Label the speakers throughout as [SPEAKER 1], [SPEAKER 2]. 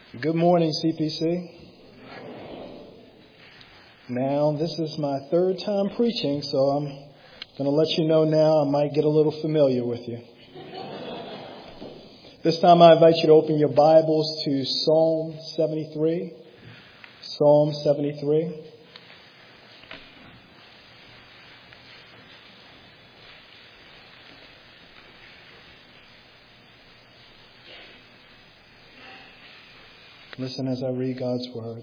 [SPEAKER 1] Good morning, CPC. Now, this is my third time preaching, so I'm going to let you know now I might get a little familiar with you. This time I invite you to open your Bibles to Psalm 73. Psalm 73. Listen as I read God's Word.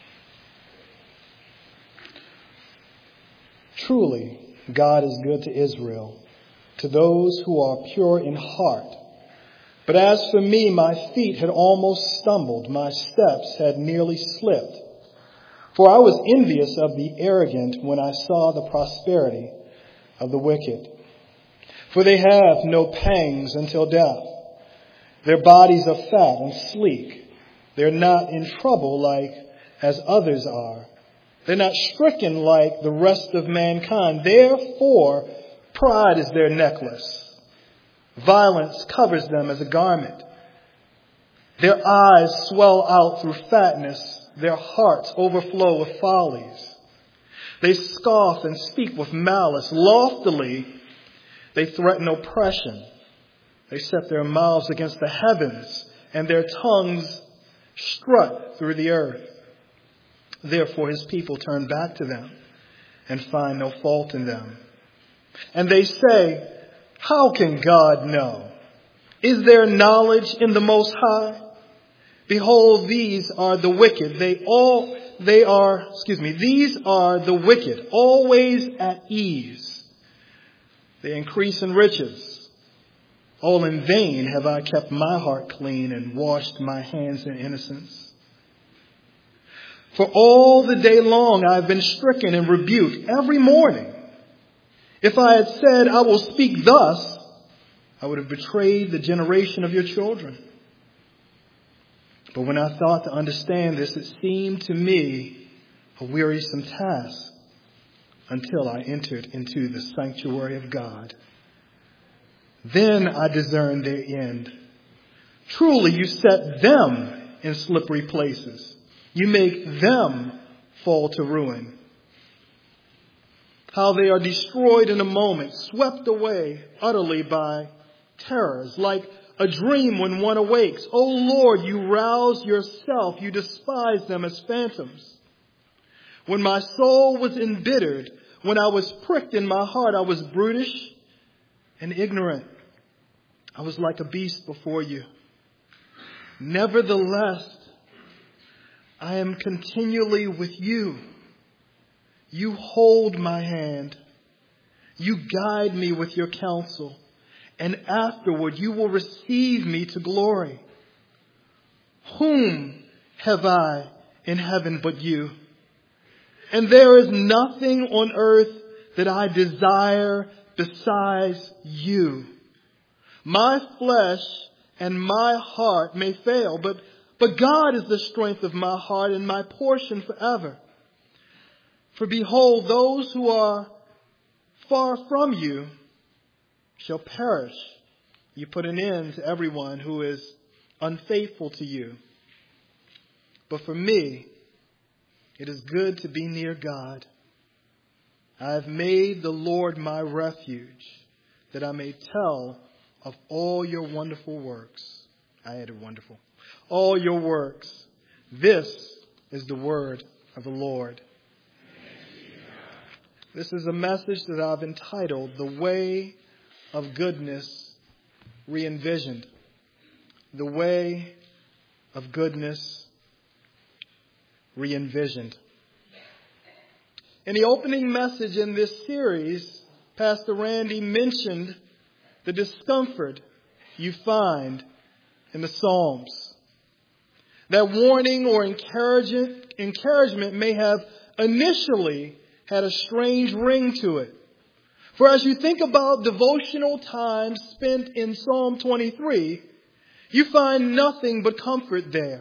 [SPEAKER 1] Truly, God is good to Israel, to those who are pure in heart. But as for me, my feet had almost stumbled, my steps had nearly slipped. For I was envious of the arrogant when I saw the prosperity of the wicked. For they have no pangs until death. Their bodies are fat and sleek. They're not in trouble like as others are. They're not stricken like the rest of mankind. Therefore, pride is their necklace. Violence covers them as a garment. Their eyes swell out through fatness. Their hearts overflow with follies. They scoff and speak with malice. Loftily, they threaten oppression. They set their mouths against the heavens, and their tongues strut through the earth. Therefore his people turn back to them and find no fault in them. And they say, how can God know? Is there knowledge in the Most High? Behold, these are the wicked. These are the wicked, always at ease. They increase in riches. All in vain have I kept my heart clean and washed my hands in innocence. For all the day long I have been stricken and rebuked every morning. If I had said, I will speak thus, I would have betrayed the generation of your children. But when I thought to understand this, it seemed to me a wearisome task until I entered into the sanctuary of God. Then I discerned their end. Truly, you set them in slippery places. You make them fall to ruin. How they are destroyed in a moment, swept away utterly by terrors, like a dream when one awakes. O Lord, you rouse yourself. You despise them as phantoms. When my soul was embittered, when I was pricked in my heart, I was brutish and ignorant. I was like a beast before you. Nevertheless, I am continually with you. You hold my hand. You guide me with your counsel. And afterward you will receive me to glory. Whom have I in heaven but you? And there is nothing on earth that I desire besides you. My flesh and my heart may fail, but God is the strength of my heart and my portion forever. For behold, those who are far from you shall perish. You put an end to everyone who is unfaithful to you. But for me, it is good to be near God. I have made the Lord my refuge, that I may tell of all your wonderful works. I added wonderful. All your works. This is the word of the Lord. This is a message that I've entitled, The Way of Goodness Re-envisioned. The Way of Goodness Re-envisioned. In the opening message in this series, Pastor Randy mentioned the discomfort you find in the Psalms. That warning or encouragement may have initially had a strange ring to it. For as you think about devotional time spent in Psalm 23, you find nothing but comfort there.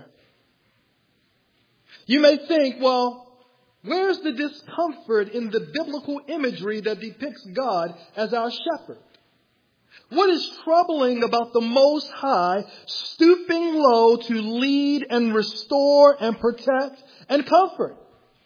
[SPEAKER 1] You may think, well, where's the discomfort in the biblical imagery that depicts God as our shepherd? What is troubling about the Most High stooping low to lead and restore and protect and comfort?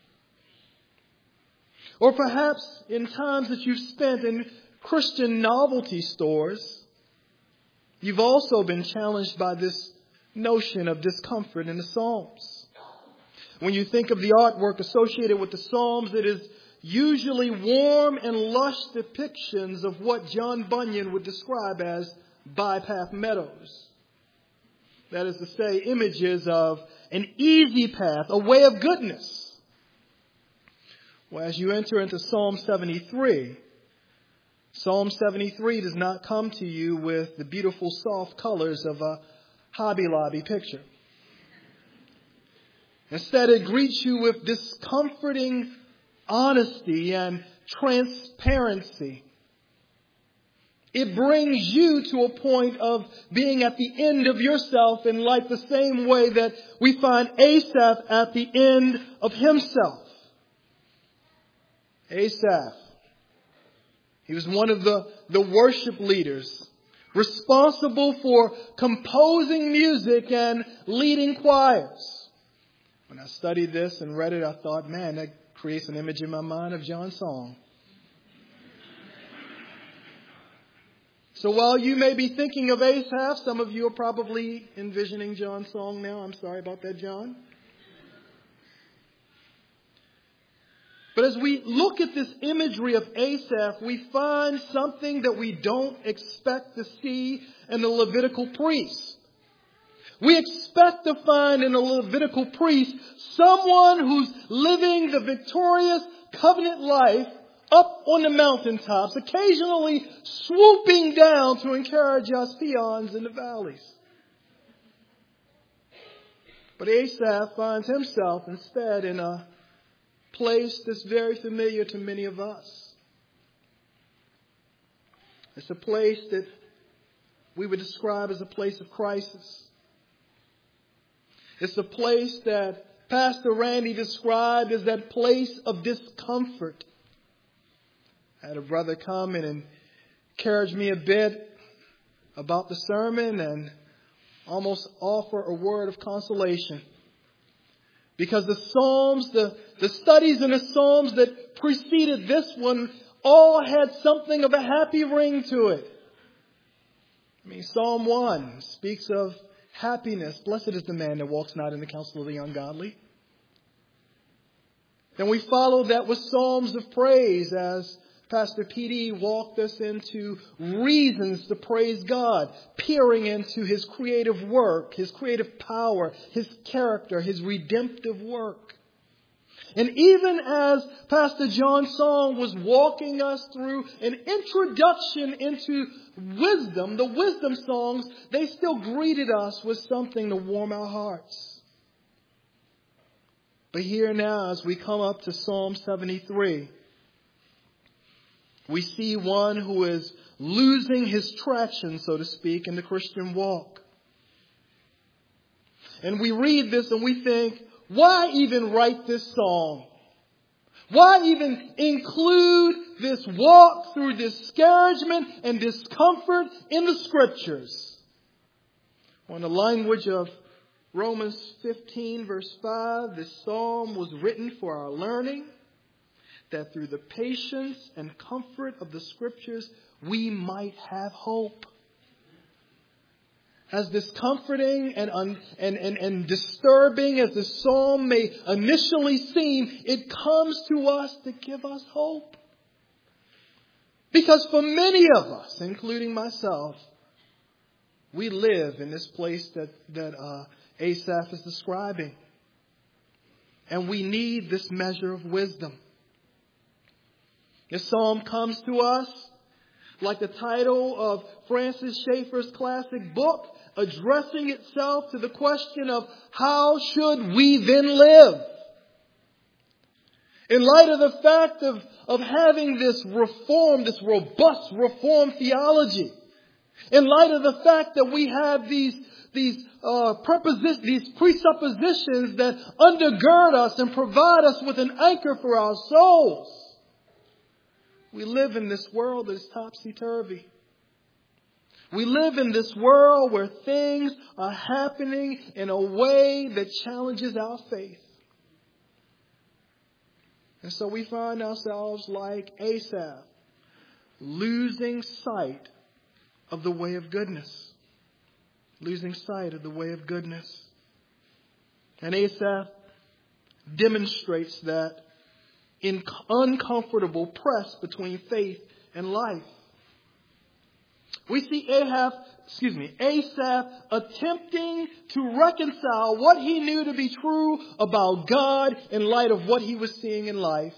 [SPEAKER 1] Or perhaps in times that you've spent in Christian novelty stores, you've also been challenged by this notion of discomfort in the Psalms. When you think of the artwork associated with the Psalms, it is usually warm and lush depictions of what John Bunyan would describe as bypath meadows. That is to say, images of an easy path, a way of goodness. Well, as you enter into Psalm 73, Psalm 73 does not come to you with the beautiful soft colors of a Hobby Lobby picture. Instead, it greets you with discomforting honesty and transparency. It brings you to a point of being at the end of yourself in life, the same way that we find Asaph at the end of himself. Asaph, he was one of the worship leaders responsible for composing music and leading choirs. When I studied this and read it, I thought, man, that creates an image in my mind of John's song. So while you may be thinking of Asaph, some of you are probably envisioning John's song now. I'm sorry about that, John. But as we look at this imagery of Asaph, we find something that we don't expect to see in the Levitical priest. We expect to find in a Levitical priest someone who's living the victorious covenant life up on the mountaintops, occasionally swooping down to encourage us peons in the valleys. But Asaph finds himself instead in a place that's very familiar to many of us. It's a place that we would describe as a place of crisis. It's a place that Pastor Randy described as that place of discomfort. I had a brother come in and encourage me a bit about the sermon and almost offer a word of consolation. Because the Psalms, the studies in the Psalms that preceded this one all had something of a happy ring to it. I mean, Psalm 1 speaks of happiness. Blessed is the man that walks not in the counsel of the ungodly. Then we followed that with Psalms of praise as Pastor P.D. walked us into reasons to praise God, peering into His creative work, His creative power, His character, His redemptive work. And even as Pastor John Song was walking us through an introduction into wisdom, the wisdom songs, they still greeted us with something to warm our hearts. But here now, as we come up to Psalm 73, we see one who is losing his traction, so to speak, in the Christian walk. And we read this and we think, why even write this song? Why even include this walk through discouragement and discomfort in the Scriptures? Well, in the language of Romans 15, verse 5, this psalm was written for our learning, that through the patience and comfort of the Scriptures, we might have hope. As discomforting and disturbing as the psalm may initially seem, it comes to us to give us hope. Because for many of us, including myself, we live in this place that Asaph is describing. And we need this measure of wisdom. This psalm comes to us like the title of Francis Schaeffer's classic book, addressing itself to the question of how should we then live? In light of the fact of having this robust reform theology, in light of the fact that we have these presuppositions that undergird us and provide us with an anchor for our souls, we live in this world that is topsy-turvy. We live in this world where things are happening in a way that challenges our faith. And so we find ourselves like Asaph, losing sight of the way of goodness. Losing sight of the way of goodness. And Asaph demonstrates that in uncomfortable press between faith and life. We see Asaph attempting to reconcile what he knew to be true about God in light of what he was seeing in life.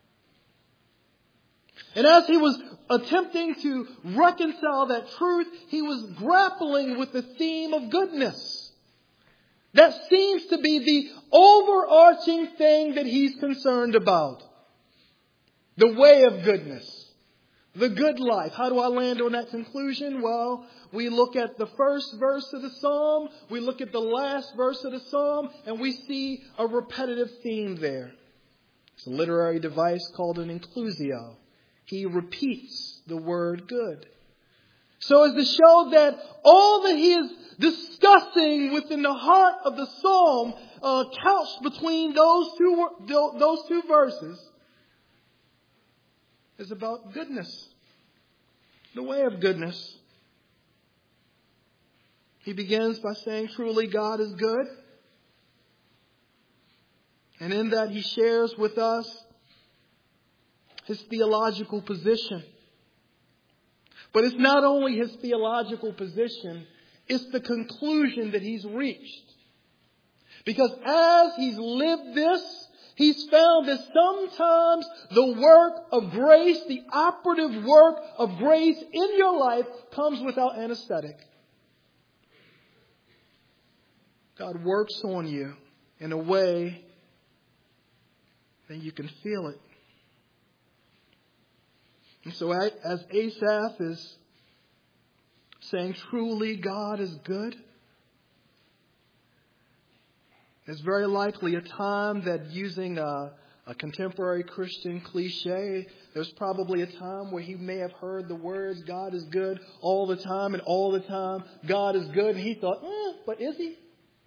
[SPEAKER 1] And as he was attempting to reconcile that truth, he was grappling with the theme of goodness. That seems to be the overarching thing that he's concerned about. The way of goodness. The good life. How do I land on that conclusion? Well, we look at the first verse of the psalm, we look at the last verse of the psalm, and we see a repetitive theme there. It's a literary device called an inclusio. He repeats the word good. So as to show that all that he is discussing within the heart of the psalm, couched between those two verses, is about goodness, the way of goodness. He begins by saying, truly God is good. And in that he shares with us his theological position. But it's not only his theological position, it's the conclusion that he's reached. Because as he's lived this, he's found that sometimes the work of grace, the operative work of grace in your life, comes without anesthetic. God works on you in a way that you can feel it. And so as Asaph is saying, truly God is good, there's very likely a time that, using a contemporary Christian cliche, there's probably a time where he may have heard the words, God is good all the time, and all the time God is good. And he thought, but is he?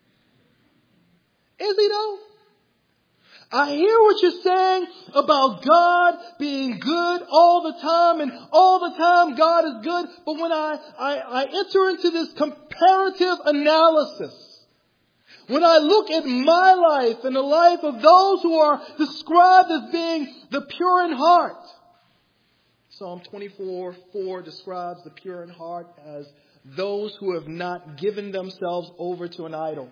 [SPEAKER 1] Is he though? I hear what you're saying about God being good all the time, and all the time God is good. But when I enter into this comparative analysis, when I look at my life and the life of those who are described as being the pure in heart, Psalm 24:4 describes the pure in heart as those who have not given themselves over to an idol.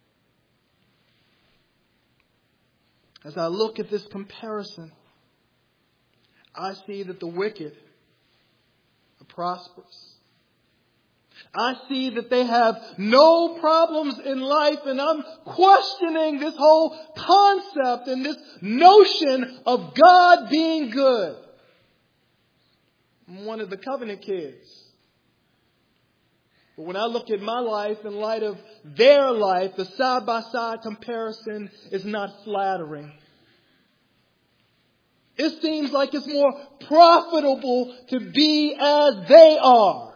[SPEAKER 1] As I look at this comparison, I see that the wicked are prosperous. I see that they have no problems in life, and I'm questioning this whole concept and this notion of God being good. I'm one of the covenant kids. But when I look at my life in light of their life, the side-by-side comparison is not flattering. It seems like it's more profitable to be as they are.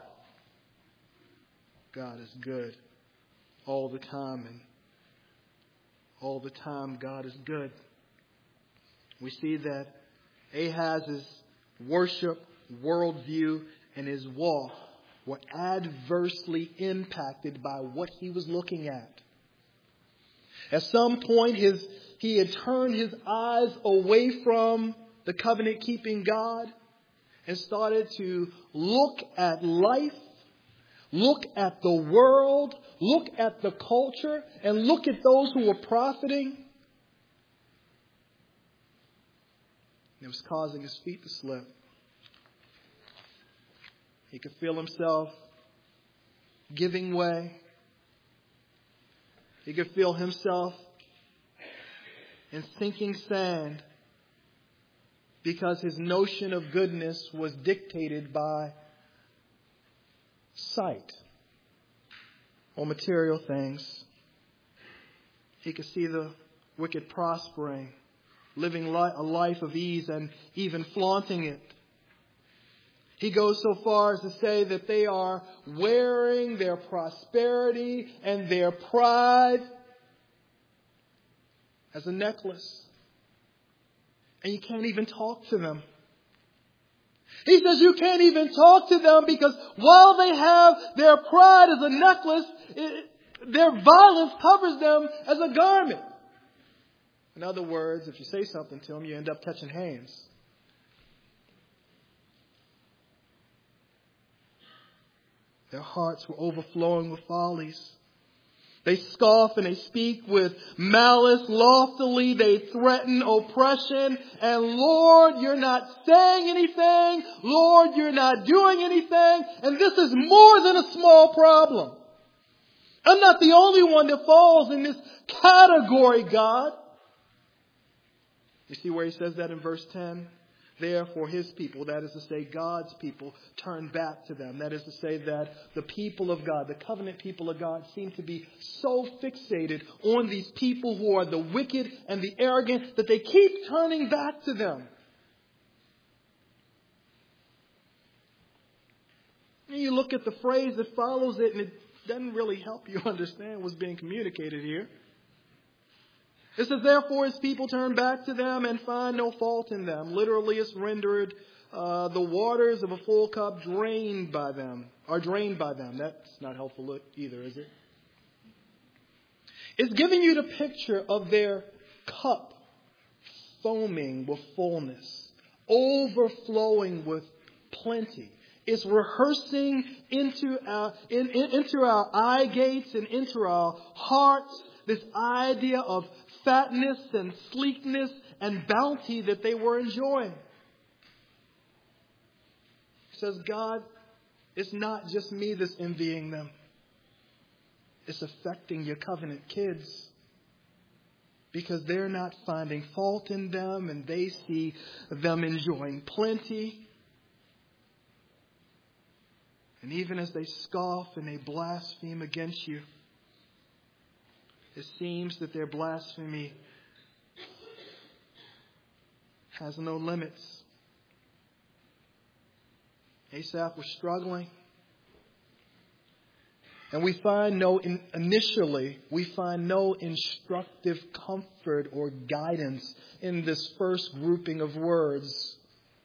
[SPEAKER 1] God is good all the time, and all the time God is good. We see that Ahaz's worship, worldview, and his walk were adversely impacted by what he was looking at. At some point, he had turned his eyes away from the covenant-keeping God and started to look at life, look at the world, look at the culture, and look at those who were profiting. It was causing his feet to slip. He could feel himself giving way. He could feel himself in sinking sand because his notion of goodness was dictated by sight or material things. He could see the wicked prospering, living a life of ease and even flaunting it. He goes so far as to say that they are wearing their prosperity and their pride as a necklace. And you can't even talk to them. He says you can't even talk to them because while they have their pride as a necklace, their violence covers them as a garment. In other words, if you say something to them, you end up touching hands. Their hearts were overflowing with follies. They scoff and they speak with malice loftily. They threaten oppression. And Lord, you're not saying anything. Lord, you're not doing anything. And this is more than a small problem. I'm not the only one that falls in this category, God. You see where he says that in verse 10? Therefore, his people, that is to say God's people, turn back to them. That is to say that the people of God, the covenant people of God, seem to be so fixated on these people who are the wicked and the arrogant that they keep turning back to them. And you look at the phrase that follows it, and it doesn't really help you understand what's being communicated here. It says, therefore his people turn back to them and find no fault in them. Literally it's rendered, the waters of a full cup are drained by them. That's not helpful either, is it? It's giving you the picture of their cup foaming with fullness, overflowing with plenty. It's rehearsing into our eye gates and into our hearts this idea of fatness and sleekness and bounty that they were enjoying. He says, God, it's not just me that's envying them. It's affecting your covenant kids. Because they're not finding fault in them and they see them enjoying plenty. And even as they scoff and they blaspheme against you, it seems that their blasphemy has no limits. Asaph was struggling. And we find no instructive comfort or guidance in this first grouping of words.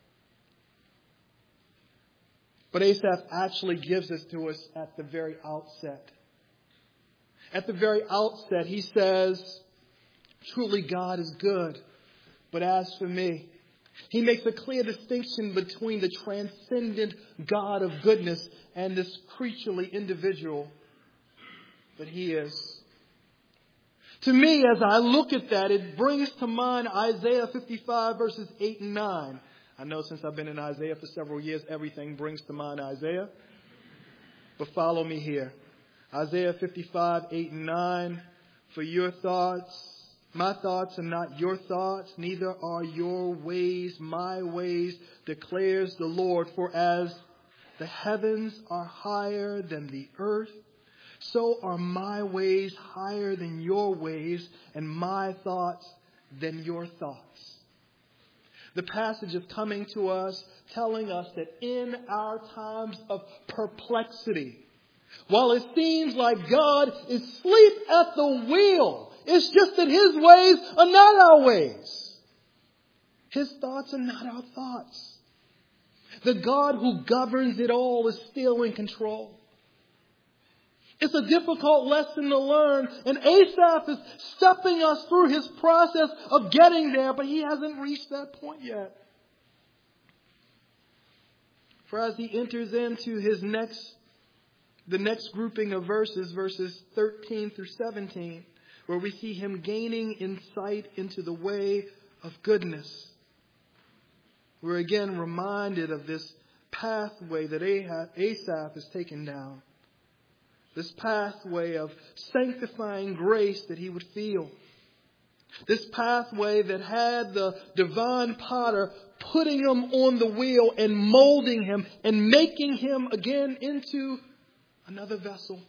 [SPEAKER 1] But Asaph actually gives this to us at the very outset. At the very outset, he says, truly God is good, but as for me, he makes a clear distinction between the transcendent God of goodness and this creaturely individual that he is. To me, as I look at that, it brings to mind Isaiah 55 verses 8 and 9. I know since I've been in Isaiah for several years, everything brings to mind Isaiah. But follow me here. Isaiah 55, 8 and 9. For your thoughts, my thoughts are not your thoughts, neither are your ways my ways, declares the Lord. For as the heavens are higher than the earth, so are my ways higher than your ways, and my thoughts than your thoughts. The passage is coming to us, telling us that in our times of perplexity, while it seems like God is asleep at the wheel, it's just that his ways are not our ways. His thoughts are not our thoughts. The God who governs it all is still in control. It's a difficult lesson to learn, and Asaph is stepping us through his process of getting there, but he hasn't reached that point yet. For as he enters into the next grouping of verses 13 through 17, where we see him gaining insight into the way of goodness, we're again reminded of this pathway that Asaph has taken down. This pathway of sanctifying grace that he would feel. This pathway that had the divine potter putting him on the wheel and molding him and making him again into another vessel.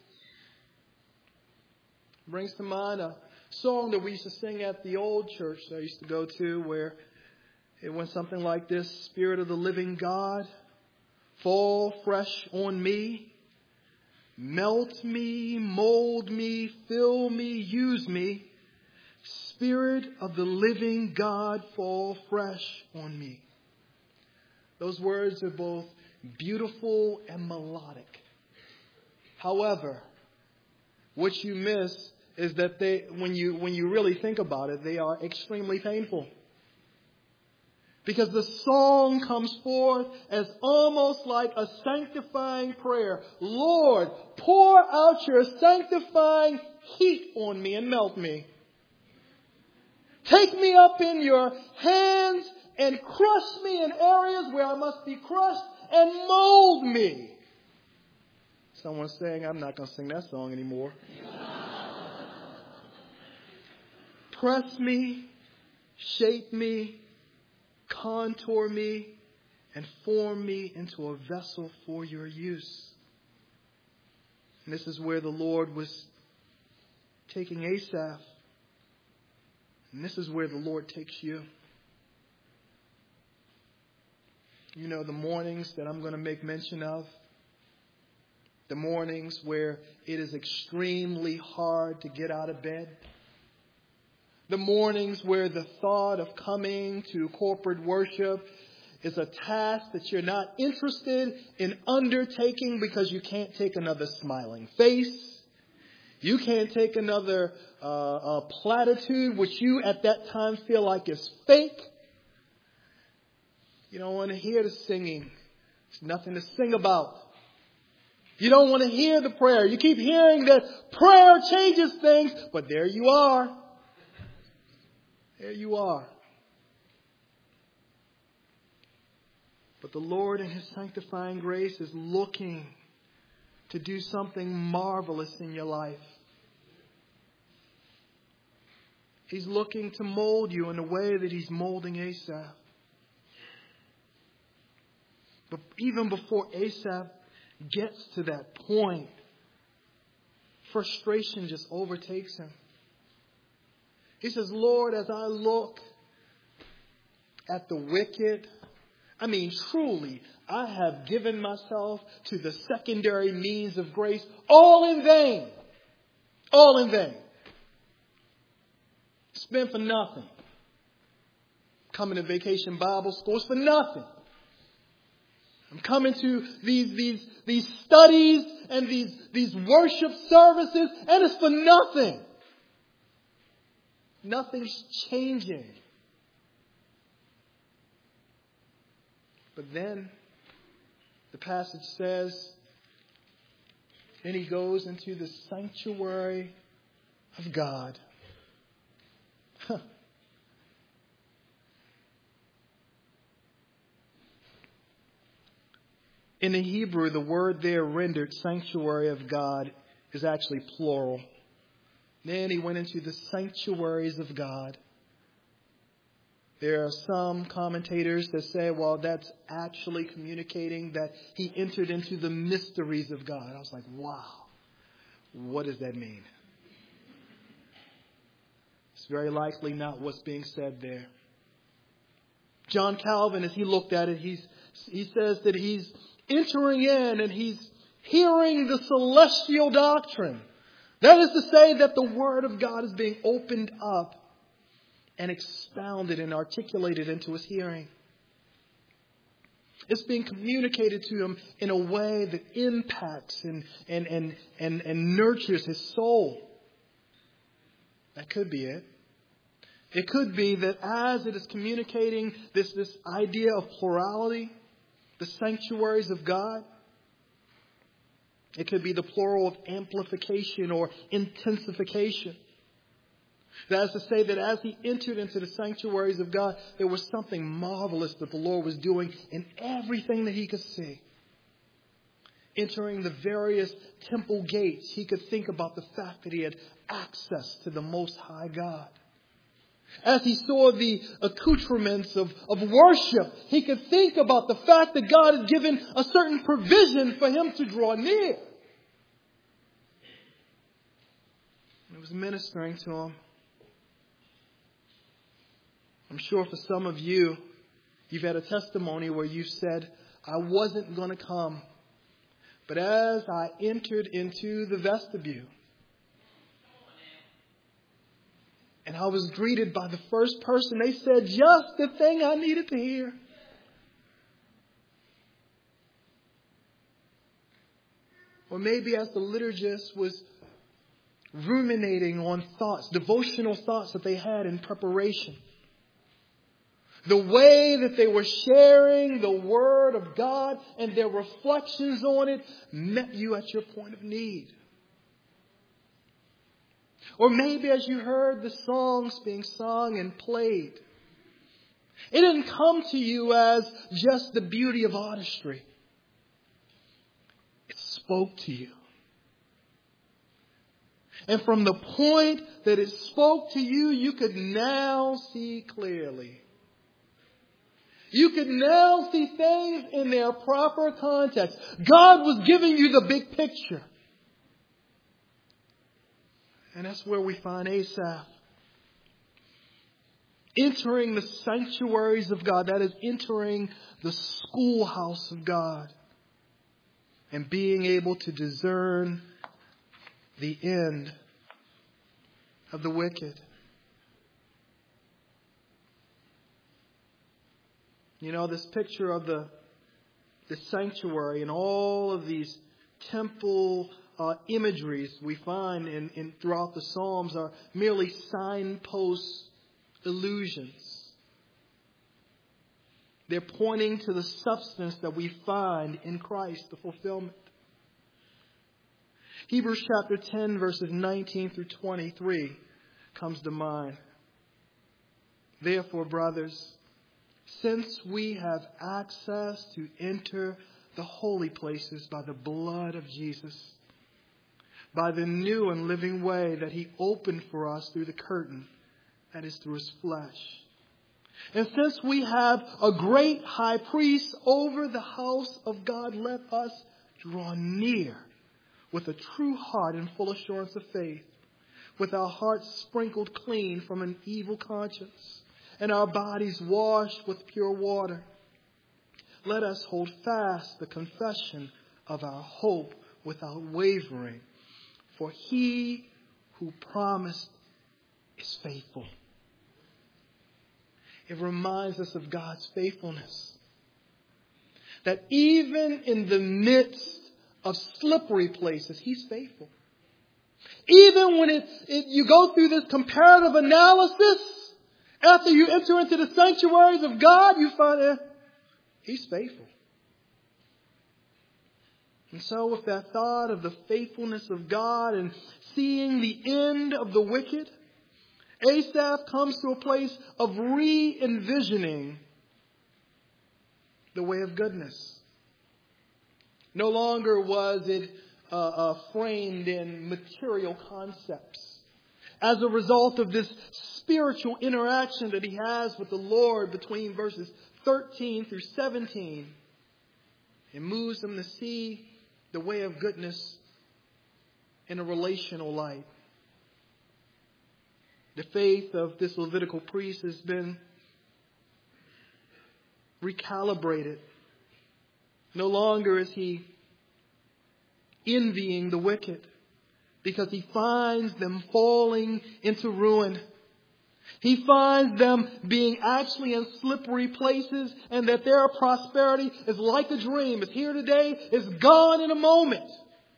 [SPEAKER 1] Brings to mind a song that we used to sing at the old church that I used to go to, where it went something like this: Spirit of the living God, fall fresh on me. Melt me, mold me, fill me, use me. Spirit of the living God, fall fresh on me. Those words are both beautiful and melodic. However, what you miss is that when you really think about it, they are extremely painful. Because the song comes forth as almost like a sanctifying prayer. Lord, pour out your sanctifying heat on me and melt me. Take me up in your hands and crush me in areas where I must be crushed and mold me. Someone's saying, I'm not going to sing that song anymore. Press me, shape me, contour me, and form me into a vessel for your use. And this is where the Lord was taking Asaph. And this is where the Lord takes you. You know, the mornings that I'm going to make mention of, the mornings where it is extremely hard to get out of bed, the mornings where the thought of coming to corporate worship is a task that you're not interested in undertaking because you can't take another smiling face. You can't take another platitude, which you at that time feel like is fake. You don't want to hear the singing. There's nothing to sing about. You don't want to hear the prayer. You keep hearing that prayer changes things, but there you are. There you are. But the Lord in His sanctifying grace is looking to do something marvelous in your life. He's looking to mold you in the way that He's molding Asaph. But even before Asaph gets to that point, frustration just overtakes him. He says, Lord, as I look at the wicked, truly, I have given myself to the secondary means of grace, all in vain. All in vain. Spent for nothing. Coming to Vacation Bible School is for nothing. I'm coming to these studies and these worship services, and it's for nothing. Nothing's changing. But then the passage says, then he goes into the sanctuary of God. In the Hebrew, the word there rendered sanctuary of God is actually plural. Then he went into the sanctuaries of God. There are some commentators that say, well, that's actually communicating that he entered into the mysteries of God. I was like, wow, what does that mean? It's very likely not what's being said there. John Calvin, as he looked at it, he says that he's entering in and he's hearing the celestial doctrine. That is to say that the Word of God is being opened up and expounded and articulated into his hearing. It's being communicated to him in a way that impacts and nurtures his soul. That could be it. It could be that as it is communicating this idea of plurality, the sanctuaries of God, it could be the plural of amplification or intensification. That is to say that as he entered into the sanctuaries of God, there was something marvelous that the Lord was doing in everything that he could see. Entering the various temple gates, he could think about the fact that he had access to the Most High God. As he saw the accoutrements of worship, he could think about the fact that God had given a certain provision for him to draw near. It was ministering to him. I'm sure for some of you, you've had a testimony where you said, I wasn't going to come. But as I entered into the vestibule, and I was greeted by the first person, they said just the thing I needed to hear. Or maybe as the liturgist was ruminating on thoughts, devotional thoughts that they had in preparation, the way that they were sharing the Word of God and their reflections on it met you at your point of need. Or maybe as you heard the songs being sung and played, it didn't come to you as just the beauty of artistry. It spoke to you. And from the point that it spoke to you, you could now see clearly. You could now see things in their proper context. God was giving you the big picture. And that's where we find Asaph entering the sanctuaries of God. That is, entering the schoolhouse of God. And being able to discern the end of the wicked. You know, this picture of the sanctuary and all of these temple imageries we find in throughout the Psalms are merely signpost illusions. They're pointing to the substance that we find in Christ, the fulfillment. Hebrews chapter 10, verses 19 through 23 comes to mind. Therefore, brothers, since we have access to enter the holy places by the blood of Jesus, by the new and living way that He opened for us through the curtain, that is, through His flesh. And since we have a great high priest over the house of God, let us draw near with a true heart and full assurance of faith, with our hearts sprinkled clean from an evil conscience, and our bodies washed with pure water. Let us hold fast the confession of our hope without wavering, for He who promised is faithful. It reminds us of God's faithfulness. That even in the midst of slippery places, He's faithful. Even when you go through this comparative analysis, after you enter into the sanctuaries of God, you find He's faithful. And so with that thought of the faithfulness of God and seeing the end of the wicked, Asaph comes to a place of re-envisioning the way of goodness. No longer was it framed in material concepts. As a result of this spiritual interaction that he has with the Lord between verses 13 through 17, it moves him to see the way of goodness in a relational light. The faith of this Levitical priest has been recalibrated. No longer is he envying the wicked because he finds them falling into ruin. He finds them being actually in slippery places, and that their prosperity is like a dream. It's here today, it's gone in a moment.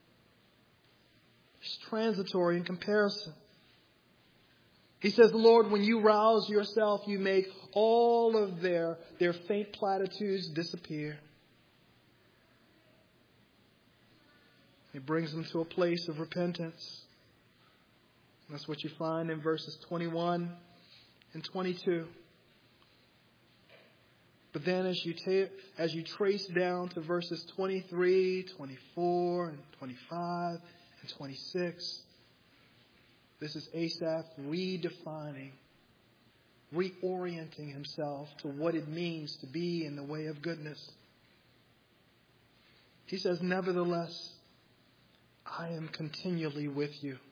[SPEAKER 1] It's transitory in comparison. He says, Lord, when you rouse yourself, you make all of their faint platitudes disappear. It brings them to a place of repentance. That's what you find in verses 21 and 22. But then as you trace down to verses 23, 24, and 25, and 26, this is Asaph redefining, reorienting himself to what it means to be in the way of goodness. He says, nevertheless, I am continually with you.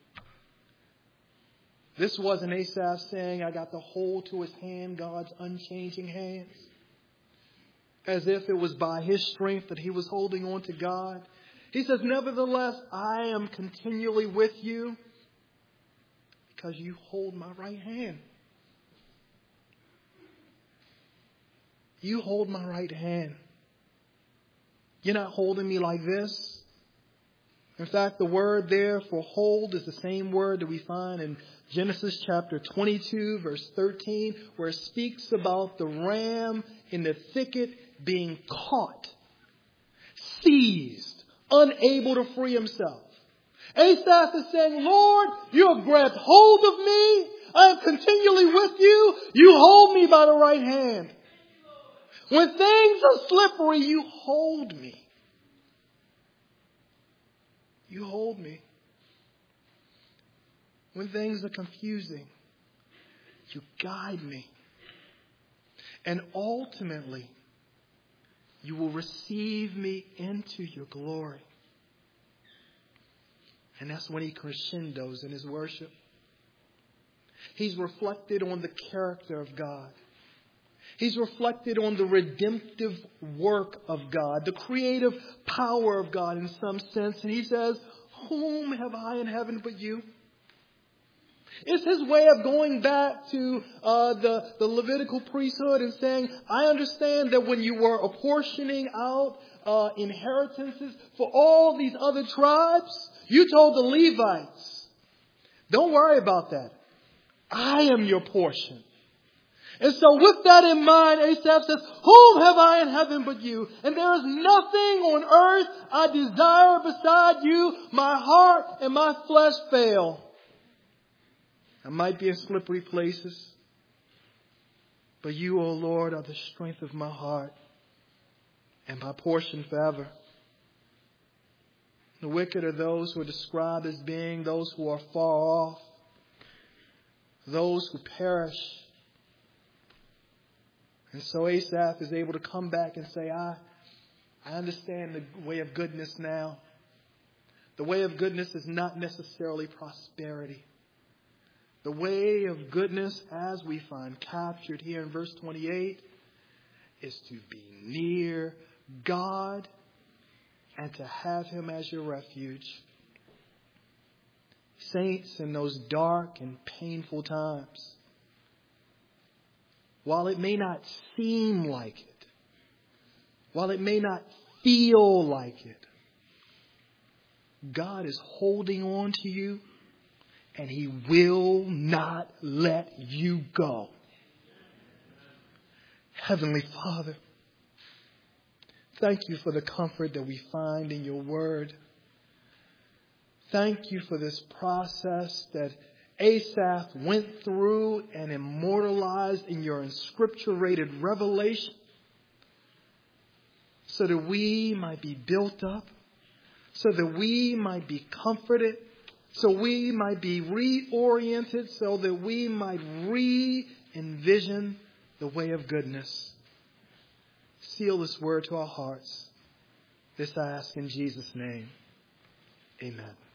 [SPEAKER 1] This wasn't Asaph saying, I got the hold to his hand, God's unchanging hands. as if it was by his strength that he was holding on to God. He says, nevertheless, I am continually with you because you hold my right hand. You hold my right hand. You're not holding me like this. In fact, the word there for hold is the same word that we find in Genesis chapter 22, verse 13, where it speaks about the ram in the thicket being caught, seized, unable to free himself. Asaph is saying, Lord, you have grabbed hold of me. I am continually with you. You hold me by the right hand. When things are slippery, you hold me. You hold me. When things are confusing, you guide me. And ultimately, you will receive me into your glory. And that's when he crescendos in his worship. He's reflected on the character of God. He's reflected on the redemptive work of God, the creative power of God in some sense. And he says, whom have I in heaven but you? It's his way of going back to the Levitical priesthood and saying, I understand that when you were apportioning out inheritances for all these other tribes, you told the Levites, don't worry about that. I am your portion. And so with that in mind, Asaph says, whom have I in heaven but you? And there is nothing on earth I desire beside you. My heart and my flesh fail. I might be in slippery places, but you, O Lord, are the strength of my heart and my portion forever. The wicked are those who are described as being those who are far off, those who perish. And so Asaph is able to come back and say, I understand the way of goodness now. The way of goodness is not necessarily prosperity. The way of goodness, as we find captured here in verse 28, is to be near God and to have Him as your refuge. Saints, in those dark and painful times, while it may not seem like it, while it may not feel like it, God is holding on to you and He will not let you go. Heavenly Father, thank you for the comfort that we find in your word. Thank you for this process that Asaph went through and immortalized in your inscripturated revelation so that we might be built up, so that we might be comforted, so we might be reoriented, so that we might re-envision the way of goodness. Seal this word to our hearts. This I ask in Jesus' name. Amen.